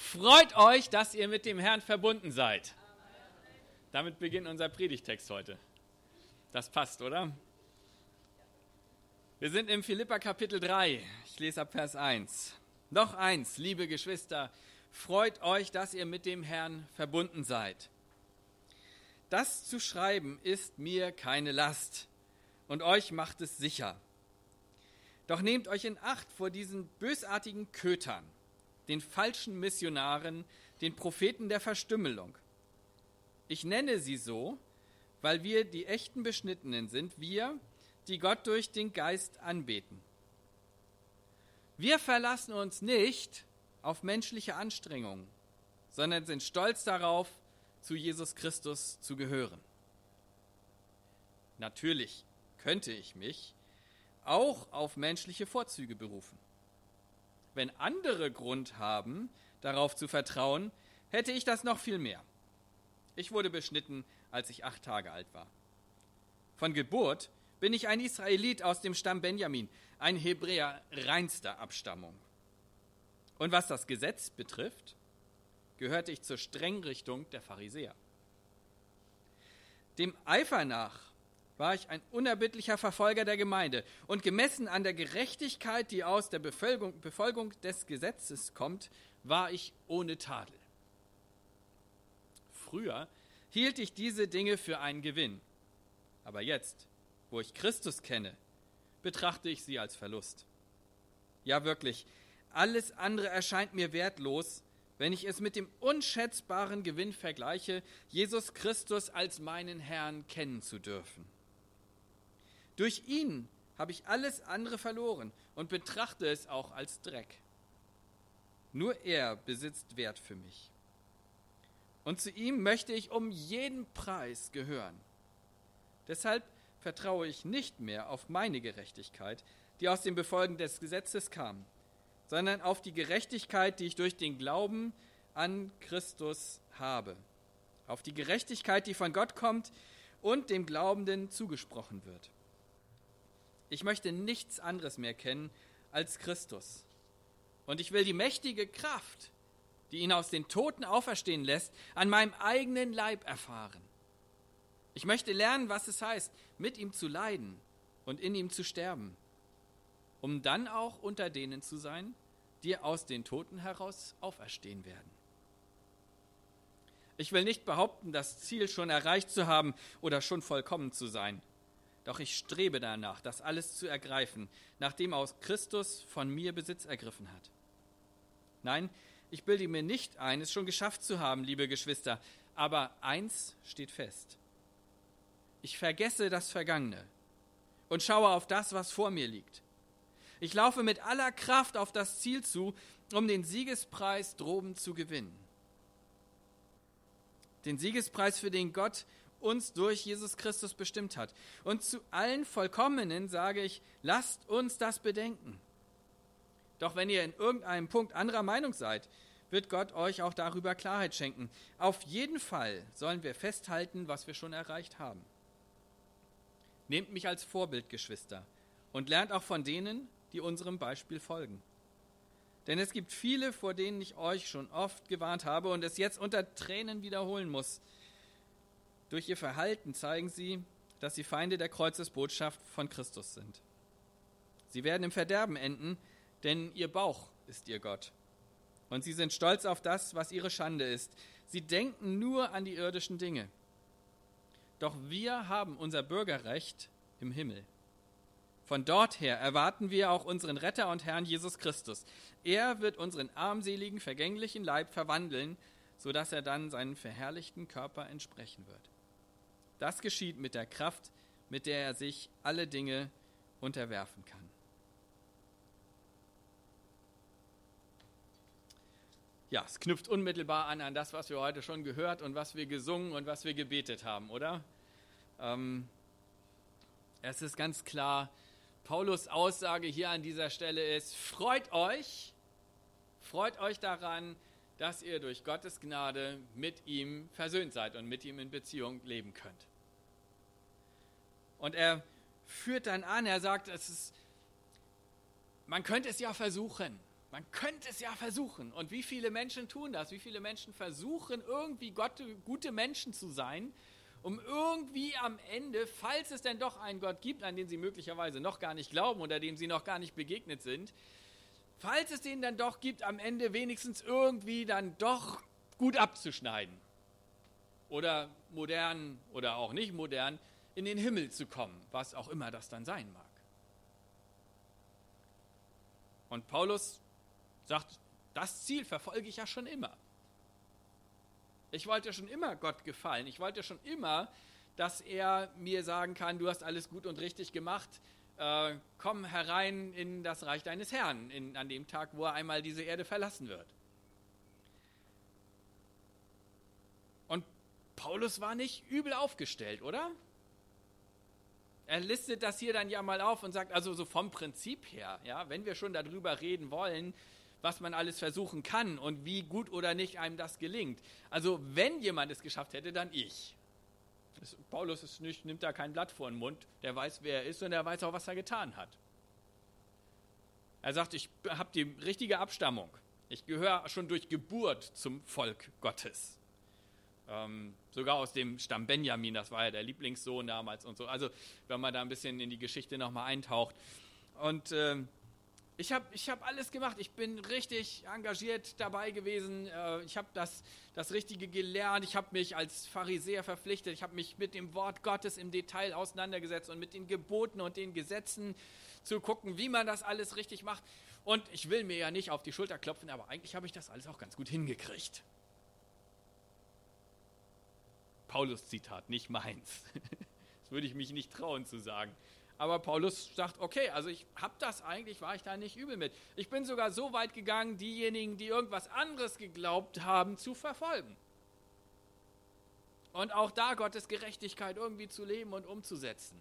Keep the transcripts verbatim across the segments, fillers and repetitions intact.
Freut euch, dass ihr mit dem Herrn verbunden seid. Damit beginnt unser Predigtext heute. Das passt, oder? Wir sind im Philipper Kapitel drei. Ich lese ab Vers eins. Noch eins, liebe Geschwister, freut euch, dass ihr mit dem Herrn verbunden seid. Das zu schreiben ist mir keine Last und euch macht es sicher. Doch nehmt euch in Acht vor diesen bösartigen Kötern, den falschen Missionaren, den Propheten der Verstümmelung. Ich nenne sie so, weil wir die echten Beschnittenen sind, wir, die Gott durch den Geist anbeten. Wir verlassen uns nicht auf menschliche Anstrengungen, sondern sind stolz darauf, zu Jesus Christus zu gehören. Natürlich könnte ich mich auch auf menschliche Vorzüge berufen. Wenn andere Grund haben, darauf zu vertrauen, hätte ich das noch viel mehr. Ich wurde beschnitten, als ich acht Tage alt war. Von Geburt bin ich ein Israelit aus dem Stamm Benjamin, ein Hebräer reinster Abstammung. Und was das Gesetz betrifft, gehörte ich zur strengen Richtung der Pharisäer. Dem Eifer nach war ich ein unerbittlicher Verfolger der Gemeinde und gemessen an der Gerechtigkeit, die aus der Befolgung, Befolgung des Gesetzes kommt, war ich ohne Tadel. Früher hielt ich diese Dinge für einen Gewinn, aber jetzt, wo ich Christus kenne, betrachte ich sie als Verlust. Ja wirklich, alles andere erscheint mir wertlos, wenn ich es mit dem unschätzbaren Gewinn vergleiche, Jesus Christus als meinen Herrn kennen zu dürfen. Durch ihn habe ich alles andere verloren und betrachte es auch als Dreck. Nur er besitzt Wert für mich. Und zu ihm möchte ich um jeden Preis gehören. Deshalb vertraue ich nicht mehr auf meine Gerechtigkeit, die aus dem Befolgen des Gesetzes kam, sondern auf die Gerechtigkeit, die ich durch den Glauben an Christus habe. Auf die Gerechtigkeit, die von Gott kommt und dem Glaubenden zugesprochen wird. Ich möchte nichts anderes mehr kennen als Christus. Und ich will die mächtige Kraft, die ihn aus den Toten auferstehen lässt, an meinem eigenen Leib erfahren. Ich möchte lernen, was es heißt, mit ihm zu leiden und in ihm zu sterben, um dann auch unter denen zu sein, die aus den Toten heraus auferstehen werden. Ich will nicht behaupten, das Ziel schon erreicht zu haben oder schon vollkommen zu sein. Doch ich strebe danach, das alles zu ergreifen, nachdem aus Christus von mir Besitz ergriffen hat. Nein, ich bilde mir nicht ein, es schon geschafft zu haben, liebe Geschwister, aber eins steht fest. Ich vergesse das Vergangene und schaue auf das, was vor mir liegt. Ich laufe mit aller Kraft auf das Ziel zu, um den Siegespreis droben zu gewinnen. Den Siegespreis, für den Gott uns durch Jesus Christus bestimmt hat. Und zu allen Vollkommenen sage ich, lasst uns das bedenken. Doch wenn ihr in irgendeinem Punkt anderer Meinung seid, wird Gott euch auch darüber Klarheit schenken. Auf jeden Fall sollen wir festhalten, was wir schon erreicht haben. Nehmt mich als Vorbild, Geschwister, und lernt auch von denen, die unserem Beispiel folgen. Denn es gibt viele, vor denen ich euch schon oft gewarnt habe und es jetzt unter Tränen wiederholen muss. Durch ihr Verhalten zeigen sie, dass sie Feinde der Kreuzesbotschaft von Christus sind. Sie werden im Verderben enden, denn ihr Bauch ist ihr Gott. Und sie sind stolz auf das, was ihre Schande ist. Sie denken nur an die irdischen Dinge. Doch wir haben unser Bürgerrecht im Himmel. Von dort her erwarten wir auch unseren Retter und Herrn Jesus Christus. Er wird unseren armseligen, vergänglichen Leib verwandeln, sodass er dann seinen verherrlichten Körper entsprechen wird. Das geschieht mit der Kraft, mit der er sich alle Dinge unterwerfen kann. Ja, es knüpft unmittelbar an an das, was wir heute schon gehört und was wir gesungen und was wir gebetet haben, oder? Ähm, es ist ganz klar, Paulus' Aussage hier an dieser Stelle ist, freut euch, freut euch daran, dass ihr durch Gottes Gnade mit ihm versöhnt seid und mit ihm in Beziehung leben könnt. Und er führt dann an, er sagt, es ist, man könnte es ja versuchen. Man könnte es ja versuchen. Und wie viele Menschen tun das? Wie viele Menschen versuchen, irgendwie Gott, gute Menschen zu sein, um irgendwie am Ende, falls es denn doch einen Gott gibt, an den sie möglicherweise noch gar nicht glauben oder dem sie noch gar nicht begegnet sind, falls es den dann doch gibt, am Ende wenigstens irgendwie dann doch gut abzuschneiden. Oder modern oder auch nicht modern in den Himmel zu kommen, was auch immer das dann sein mag. Und Paulus sagt, das Ziel verfolge ich ja schon immer. Ich wollte schon immer Gott gefallen. Ich wollte schon immer, dass er mir sagen kann, du hast alles gut und richtig gemacht. Äh, komm herein in das Reich deines Herrn, in, an dem Tag, wo er einmal diese Erde verlassen wird. Und Paulus war nicht übel aufgestellt, oder? Er listet das hier dann ja mal auf und sagt, also so vom Prinzip her, ja, wenn wir schon darüber reden wollen, was man alles versuchen kann und wie gut oder nicht einem das gelingt. Also wenn jemand es geschafft hätte, dann ich. Das, Paulus ist nicht, nimmt da kein Blatt vor den Mund, der weiß, wer er ist und er weiß auch, was er getan hat. Er sagt, ich habe die richtige Abstammung. Ich gehöre schon durch Geburt zum Volk Gottes. Ähm, sogar aus dem Stamm Benjamin, das war ja der Lieblingssohn damals und so. Also wenn man da ein bisschen in die Geschichte nochmal eintaucht. Und ähm, Ich habe ich hab alles gemacht. Ich bin richtig engagiert dabei gewesen. Ich habe das, das Richtige gelernt. Ich habe mich als Pharisäer verpflichtet. Ich habe mich mit dem Wort Gottes im Detail auseinandergesetzt und mit den Geboten und den Gesetzen zu gucken, wie man das alles richtig macht. Und ich will mir ja nicht auf die Schulter klopfen, aber eigentlich habe ich das alles auch ganz gut hingekriegt. Paulus-Zitat, nicht meins. Das würde ich mich nicht trauen zu sagen. Aber Paulus sagt, okay, also ich habe das eigentlich, war ich da nicht übel mit. Ich bin sogar so weit gegangen, diejenigen, die irgendwas anderes geglaubt haben, zu verfolgen. Und auch da Gottes Gerechtigkeit irgendwie zu leben und umzusetzen.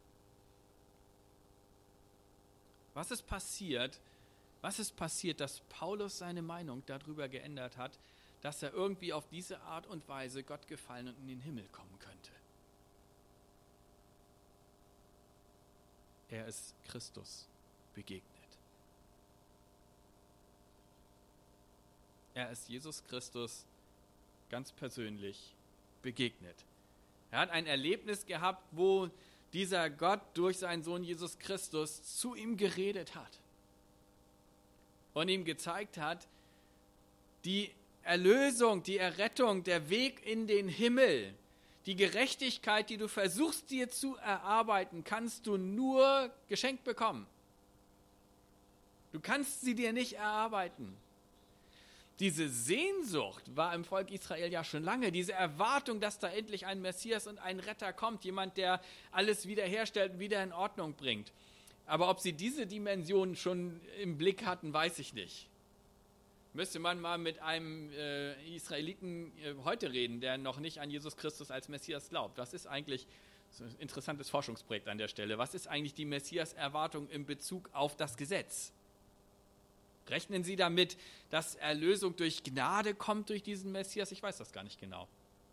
Was ist passiert? Was ist passiert, dass Paulus seine Meinung darüber geändert hat, dass er irgendwie auf diese Art und Weise Gott gefallen und in den Himmel kommen könnte? Er ist Christus begegnet. Er ist Jesus Christus ganz persönlich begegnet. Er hat ein Erlebnis gehabt, wo dieser Gott durch seinen Sohn Jesus Christus zu ihm geredet hat und ihm gezeigt hat, die Erlösung, die Errettung, der Weg in den Himmel, die Gerechtigkeit, die du versuchst dir zu erarbeiten, kannst du nur geschenkt bekommen. Du kannst sie dir nicht erarbeiten. Diese Sehnsucht war im Volk Israel ja schon lange, diese Erwartung, dass da endlich ein Messias und ein Retter kommt, jemand, der alles wiederherstellt und wieder in Ordnung bringt. Aber ob sie diese Dimension schon im Blick hatten, weiß ich nicht. Müsste man mal mit einem äh, Israeliten äh, heute reden, der noch nicht an Jesus Christus als Messias glaubt. Was ist eigentlich, so ein interessantes Forschungsprojekt an der Stelle, was ist eigentlich die Messias-Erwartung in Bezug auf das Gesetz? Rechnen Sie damit, dass Erlösung durch Gnade kommt durch diesen Messias? Ich weiß das gar nicht genau.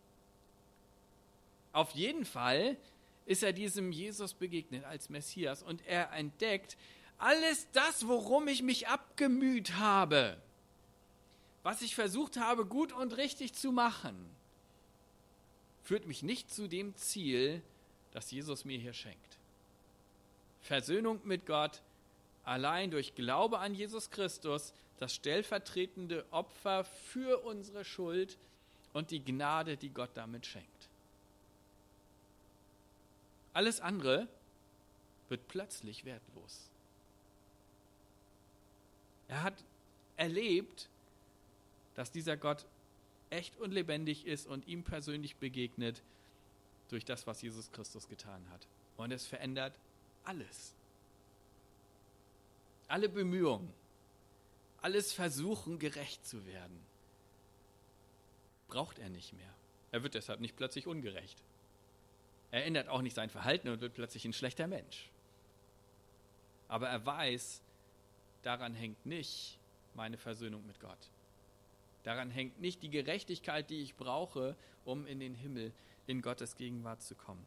Auf jeden Fall ist er diesem Jesus begegnet als Messias und er entdeckt, alles das, worum ich mich abgemüht habe, was ich versucht habe, gut und richtig zu machen, führt mich nicht zu dem Ziel, das Jesus mir hier schenkt. Versöhnung mit Gott allein durch Glaube an Jesus Christus, das stellvertretende Opfer für unsere Schuld und die Gnade, die Gott damit schenkt. Alles andere wird plötzlich wertlos. Er hat erlebt, dass dieser Gott echt und lebendig ist und ihm persönlich begegnet durch das, was Jesus Christus getan hat. Und es verändert alles. Alle Bemühungen, alles Versuchen, gerecht zu werden, braucht er nicht mehr. Er wird deshalb nicht plötzlich ungerecht. Er ändert auch nicht sein Verhalten und wird plötzlich ein schlechter Mensch. Aber er weiß, daran hängt nicht meine Versöhnung mit Gott. Daran hängt nicht die Gerechtigkeit, die ich brauche, um in den Himmel, in Gottes Gegenwart zu kommen.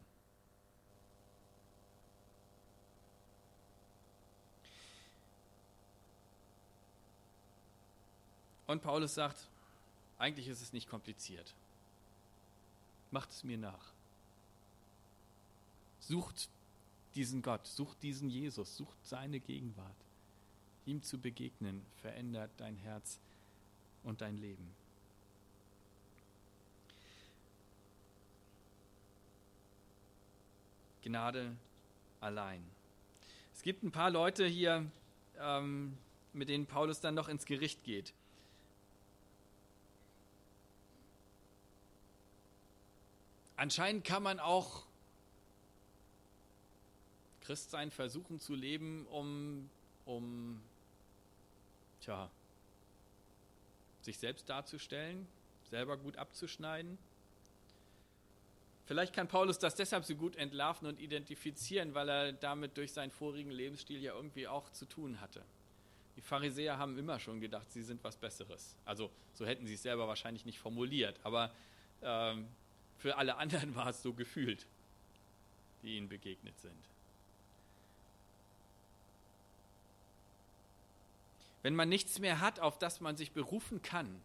Und Paulus sagt, eigentlich ist es nicht kompliziert. Macht es mir nach. Sucht diesen Gott, sucht diesen Jesus, sucht seine Gegenwart. Ihm zu begegnen, verändert dein Herz und dein Leben. Gnade allein. Es gibt ein paar Leute hier, ähm, mit denen Paulus dann noch ins Gericht geht. Anscheinend kann man auch Christsein versuchen zu leben, um, um tja, sich selbst darzustellen, selber gut abzuschneiden. Vielleicht kann Paulus das deshalb so gut entlarven und identifizieren, weil er damit durch seinen vorigen Lebensstil ja irgendwie auch zu tun hatte. Die Pharisäer haben immer schon gedacht, sie sind was Besseres. Also so hätten sie es selber wahrscheinlich nicht formuliert, aber ähm, für alle anderen war es so gefühlt, die ihnen begegnet sind. Wenn man nichts mehr hat, auf das man sich berufen kann,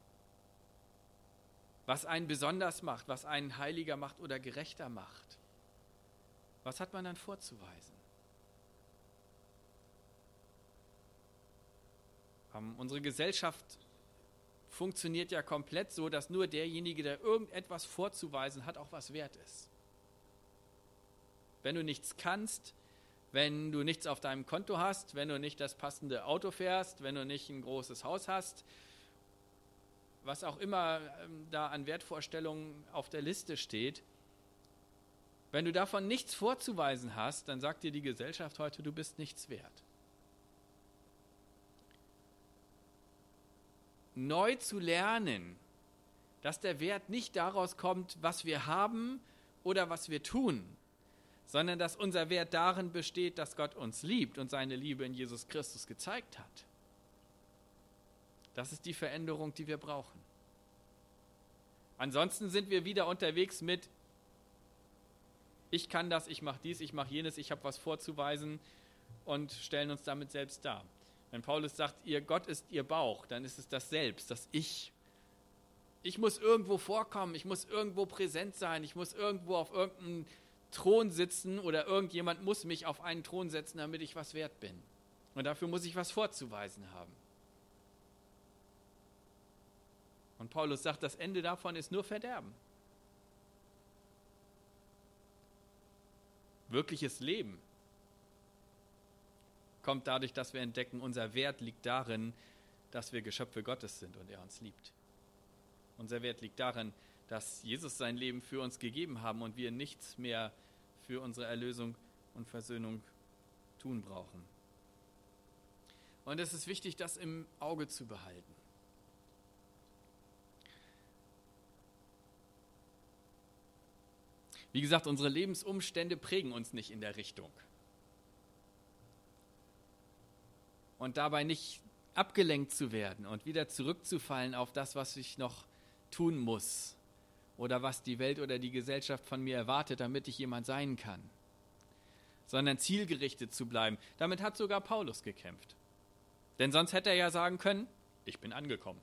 was einen besonders macht, was einen heiliger macht oder gerechter macht, was hat man dann vorzuweisen? Ähm, unsere Gesellschaft funktioniert ja komplett so, dass nur derjenige, der irgendetwas vorzuweisen hat, auch was wert ist. Wenn du nichts kannst, wenn du nichts auf deinem Konto hast, wenn du nicht das passende Auto fährst, wenn du nicht ein großes Haus hast, was auch immer ähm, da an Wertvorstellungen auf der Liste steht, wenn du davon nichts vorzuweisen hast, dann sagt dir die Gesellschaft heute, du bist nichts wert. Neu zu lernen, dass der Wert nicht daraus kommt, was wir haben oder was wir tun, sondern dass unser Wert darin besteht, dass Gott uns liebt und seine Liebe in Jesus Christus gezeigt hat. Das ist die Veränderung, die wir brauchen. Ansonsten sind wir wieder unterwegs mit, ich kann das, ich mache dies, ich mache jenes, ich habe was vorzuweisen und stellen uns damit selbst dar. Wenn Paulus sagt, ihr Gott ist ihr Bauch, dann ist es das Selbst, das Ich. Ich muss irgendwo vorkommen, ich muss irgendwo präsent sein, ich muss irgendwo auf irgendeinem Thron sitzen oder irgendjemand muss mich auf einen Thron setzen, damit ich was wert bin. Und dafür muss ich was vorzuweisen haben. Und Paulus sagt, das Ende davon ist nur Verderben. Wirkliches Leben kommt dadurch, dass wir entdecken, unser Wert liegt darin, dass wir Geschöpfe Gottes sind und er uns liebt. Unser Wert liegt darin, dass Jesus sein Leben für uns gegeben haben und wir nichts mehr für unsere Erlösung und Versöhnung tun brauchen. Und es ist wichtig, das im Auge zu behalten. Wie gesagt, unsere Lebensumstände prägen uns nicht in der Richtung. Und dabei nicht abgelenkt zu werden und wieder zurückzufallen auf das, was ich noch tun muss oder was die Welt oder die Gesellschaft von mir erwartet, damit ich jemand sein kann, sondern zielgerichtet zu bleiben. Damit hat sogar Paulus gekämpft. Denn sonst hätte er ja sagen können, ich bin angekommen.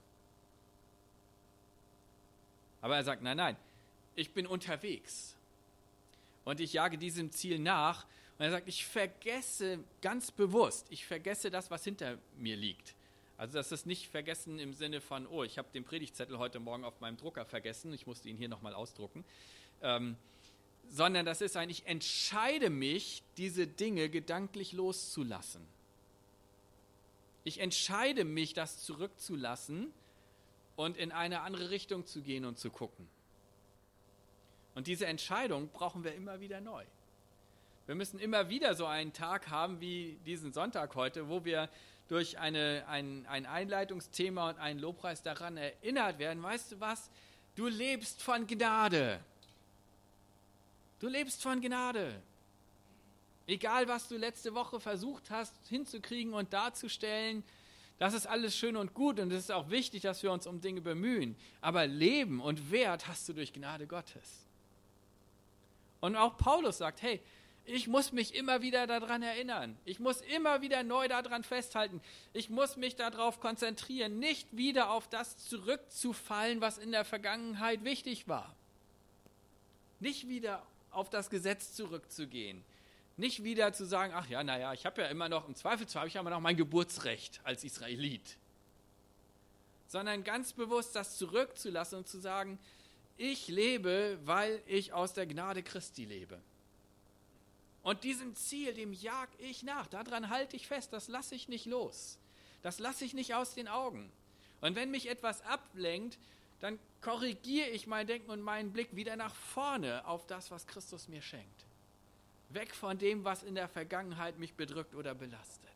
Aber er sagt, nein, nein, ich bin unterwegs und ich jage diesem Ziel nach. Und er sagt, ich vergesse ganz bewusst, ich vergesse das, was hinter mir liegt. Also das ist nicht vergessen im Sinne von, oh, ich habe den Predigtzettel heute Morgen auf meinem Drucker vergessen, ich musste ihn hier nochmal ausdrucken. Ähm, sondern das ist ein, ich entscheide mich, diese Dinge gedanklich loszulassen. Ich entscheide mich, das zurückzulassen und in eine andere Richtung zu gehen und zu gucken. Und diese Entscheidung brauchen wir immer wieder neu. Wir müssen immer wieder so einen Tag haben wie diesen Sonntag heute, wo wir durch eine, ein, ein Einleitungsthema und einen Lobpreis daran erinnert werden. Weißt du was? Du lebst von Gnade. Du lebst von Gnade. Egal, was du letzte Woche versucht hast hinzukriegen und darzustellen, das ist alles schön und gut und es ist auch wichtig, dass wir uns um Dinge bemühen. Aber Leben und Wert hast du durch Gnade Gottes. Und auch Paulus sagt, hey, Ich muss mich immer wieder daran erinnern. Ich muss immer wieder neu daran festhalten. Ich muss mich darauf konzentrieren, nicht wieder auf das zurückzufallen, was in der Vergangenheit wichtig war. Nicht wieder auf das Gesetz zurückzugehen. Nicht wieder zu sagen, ach ja, naja, ich habe ja immer noch, im Zweifelsfall habe ich ja immer noch mein Geburtsrecht als Israelit. Sondern ganz bewusst das zurückzulassen und zu sagen, ich lebe, weil ich aus der Gnade Christi lebe. Und diesem Ziel, dem jag ich nach, daran halte ich fest, das lasse ich nicht los. Das lasse ich nicht aus den Augen. Und wenn mich etwas ablenkt, dann korrigiere ich mein Denken und meinen Blick wieder nach vorne auf das, was Christus mir schenkt. Weg von dem, was in der Vergangenheit mich bedrückt oder belastet.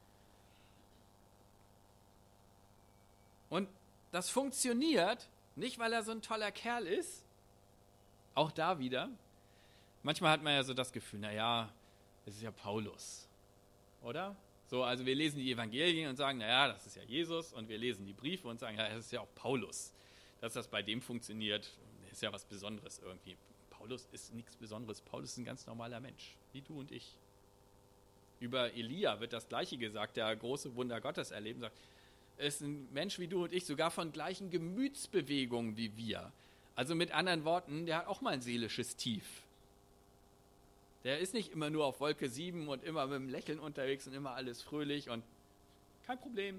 Und das funktioniert nicht, weil er so ein toller Kerl ist, auch da wieder. Manchmal hat man ja so das Gefühl, naja, es ist ja Paulus, oder? So, also wir lesen die Evangelien und sagen, naja, das ist ja Jesus, und wir lesen die Briefe und sagen, ja, das ist ja auch Paulus. Dass das bei dem funktioniert, ist ja was Besonderes irgendwie. Paulus ist nichts Besonderes, Paulus ist ein ganz normaler Mensch, wie du und ich. Über Elia wird das Gleiche gesagt, der große Wunder Gottes erleben, sagt, er ist ein Mensch wie du und ich, sogar von gleichen Gemütsbewegungen wie wir. Also mit anderen Worten, der hat auch mal ein seelisches Tief. Der ist nicht immer nur auf Wolke sieben und immer mit dem Lächeln unterwegs und immer alles fröhlich und kein Problem.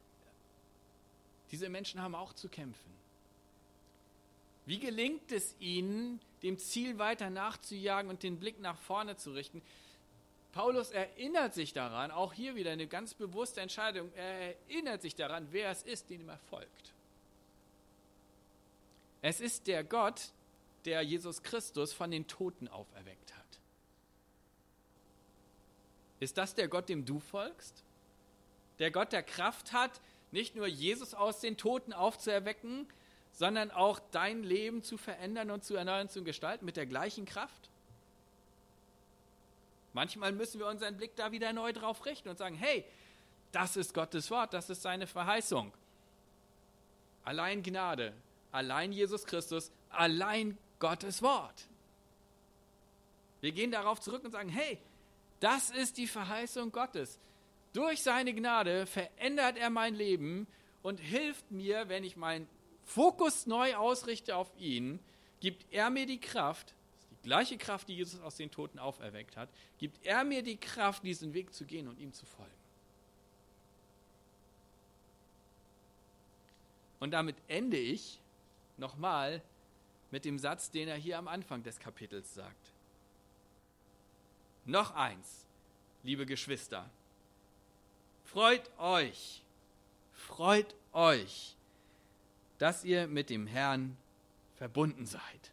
Diese Menschen haben auch zu kämpfen. Wie gelingt es ihnen, dem Ziel weiter nachzujagen und den Blick nach vorne zu richten? Paulus erinnert sich daran, auch hier wieder eine ganz bewusste Entscheidung, er erinnert sich daran, wer es ist, dem er folgt. Es ist der Gott, der Jesus Christus von den Toten auferweckt hat. Ist das der Gott, dem du folgst? Der Gott, der Kraft hat, nicht nur Jesus aus den Toten aufzuerwecken, sondern auch dein Leben zu verändern und zu erneuern, zu gestalten mit der gleichen Kraft? Manchmal müssen wir unseren Blick da wieder neu drauf richten und sagen, hey, das ist Gottes Wort, das ist seine Verheißung. Allein Gnade, allein Jesus Christus, allein Gottes Wort. Wir gehen darauf zurück und sagen, hey, das ist die Verheißung Gottes. Durch seine Gnade verändert er mein Leben und hilft mir, wenn ich meinen Fokus neu ausrichte auf ihn, gibt er mir die Kraft, die gleiche Kraft, die Jesus aus den Toten auferweckt hat, gibt er mir die Kraft, diesen Weg zu gehen und ihm zu folgen. Und damit ende ich nochmal mit dem Satz, den er hier am Anfang des Kapitels sagt. Noch eins, liebe Geschwister, freut euch, freut euch, dass ihr mit dem Herrn verbunden seid.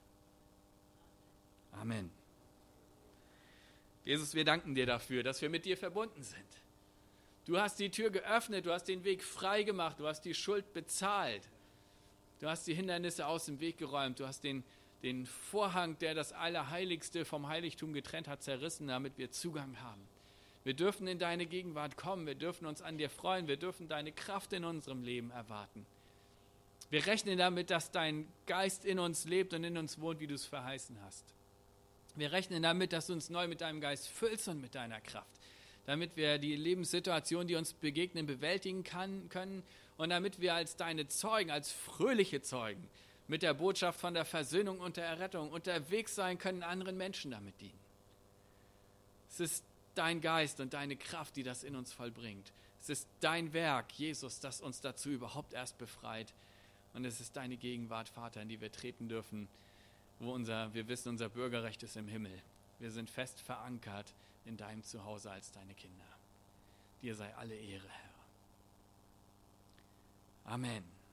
Amen. Jesus, wir danken dir dafür, dass wir mit dir verbunden sind. Du hast die Tür geöffnet, du hast den Weg frei gemacht, du hast die Schuld bezahlt. Du hast die Hindernisse aus dem Weg geräumt, du hast den, den Vorhang, der das Allerheiligste vom Heiligtum getrennt hat, zerrissen, damit wir Zugang haben. Wir dürfen in deine Gegenwart kommen, wir dürfen uns an dir freuen, wir dürfen deine Kraft in unserem Leben erwarten. Wir rechnen damit, dass dein Geist in uns lebt und in uns wohnt, wie du es verheißen hast. Wir rechnen damit, dass du uns neu mit deinem Geist füllst und mit deiner Kraft, damit wir die Lebenssituation, die uns begegnen, bewältigen kann, können und damit wir als deine Zeugen, als fröhliche Zeugen mit der Botschaft von der Versöhnung und der Errettung unterwegs sein können, anderen Menschen damit dienen. Es ist dein Geist und deine Kraft, die das in uns vollbringt. Es ist dein Werk, Jesus, das uns dazu überhaupt erst befreit. Und es ist deine Gegenwart, Vater, in die wir treten dürfen, wo unser, wir wissen, unser Bürgerrecht ist im Himmel. Wir sind fest verankert in deinem Zuhause als deine Kinder. Dir sei alle Ehre, Herr. Amen.